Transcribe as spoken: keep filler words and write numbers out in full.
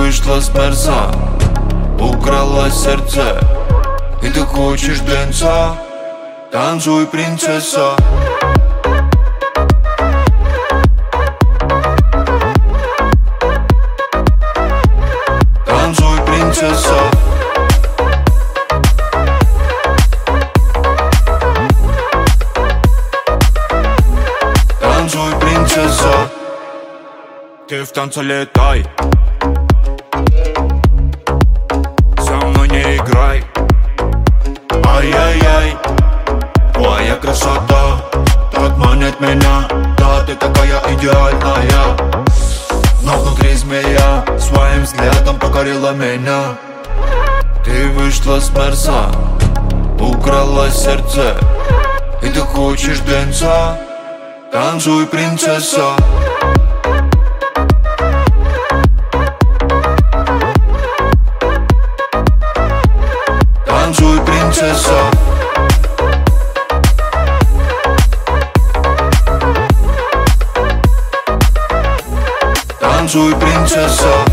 вышла с мерза, украла сердце, и ты хочешь дэнса. Танцуй, принцесса. Танцуй, принцесса. Танцуй, принцесса. Ты в танце летай, со мной не играй. Ай-яй-яй, твоя красота так манит меня. Да, ты такая идеальная, но внутри змея своим взглядом покорила меня. Ты вышла с мерза, украла сердце, и ты хочешь дэнса. Танцуй, принцесса. Танцуй, принцесса. Танцуй, принцесса.